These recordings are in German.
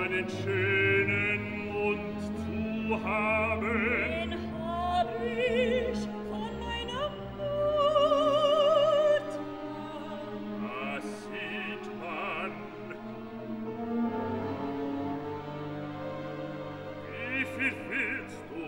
einen schönen Mund zu haben. Den hab ich von meiner Mutter. Das sieht man. Wie viel willst du?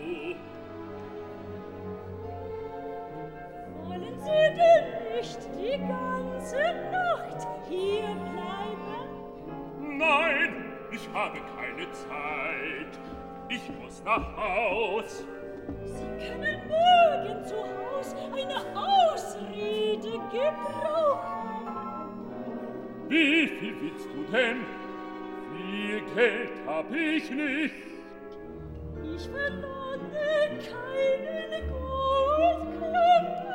Wollen Sie denn nicht die ganze Nacht hier bleiben? Nein, ich habe keine Zeit. Ich muss nach Haus. Sie können morgen zu Haus eine Ausrede gebrauchen. Wie viel willst du denn? Viel Geld hab ich nicht. Ich verlange keinen Goldklumpen,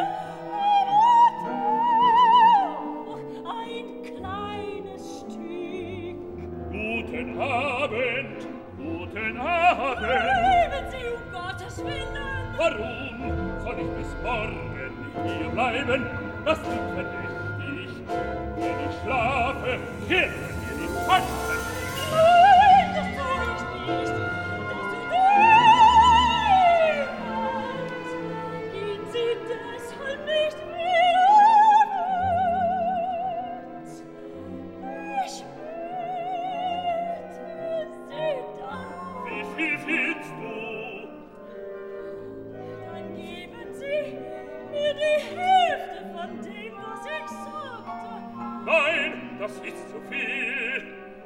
aber doch ein kleines Stück. Guten Abend, guten Abend. Bleiben Sie um Gottes Willen! Warum soll ich bis morgen hier bleiben? Das liegt verdächtig. Wenn ich schlafe, kehren mir die Taschen. Nein, das tu ich nicht! Das tut niemand! Gehen Sie deshalb nicht fort! Ich bitte Sie dann! Wie viel willst du? Dann geben Sie mir die Hälfte von dem, was ich sagte. Nein, das ist zu viel.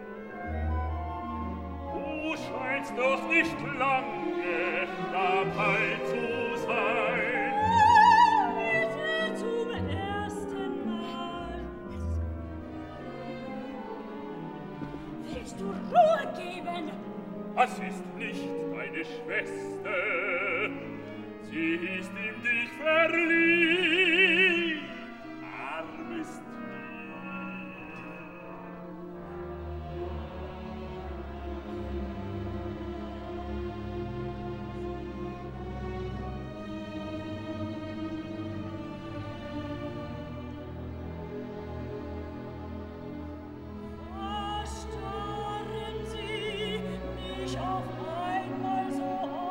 Du scheinst doch nicht lange dabei zu sein. Heute zum ersten Mal. Willst du Ruhe geben? Das ist nicht deine Schwester. Sie ist in dich verliebt. Armes Tier. Verstarren Sie mich auf einmal so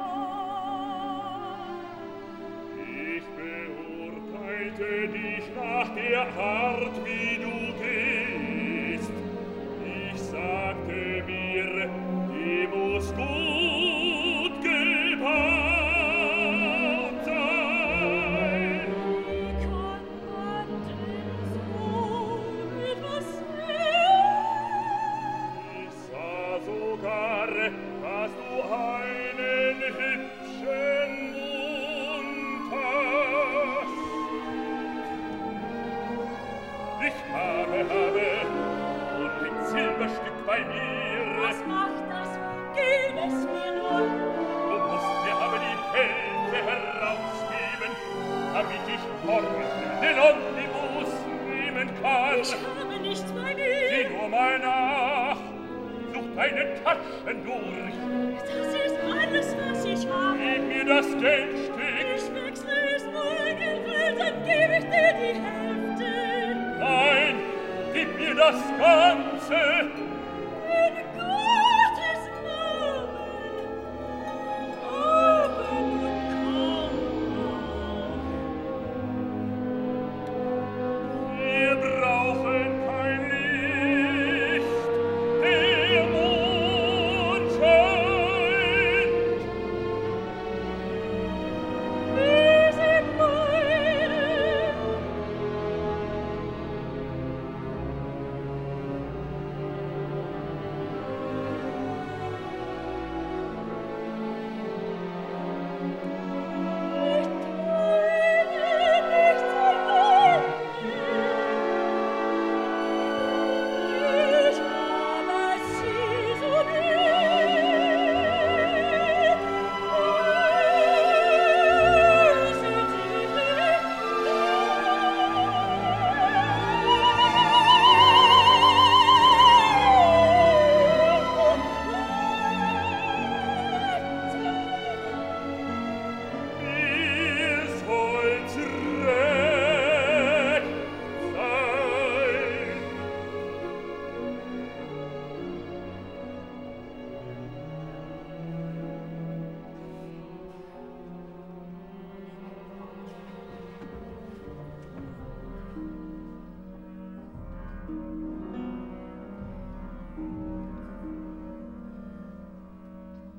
an. Ich beurteilte dich nach der Art, wie du gehst. Ich sagte mir, die muss gut gebaut sein. Wie kann man denn so etwas sehen? Ich sah sogar, dass du einen hübschen Mund hast. Ich habe und ein Silberstück bei mir. Was macht das? Gib es mir nur. Du musst mir aber die Hälfte herausgeben, damit ich morgen den Omnibus nehmen kann. Ich habe nichts bei Sieh mir. nur mal nach. Such deine Taschen durch. Das ist alles, was ich habe. Gib mir das Geldstück. Ich wechsle es morgen, dann gebe ich dir die Hälfte. Nein, gib mir das Ganze.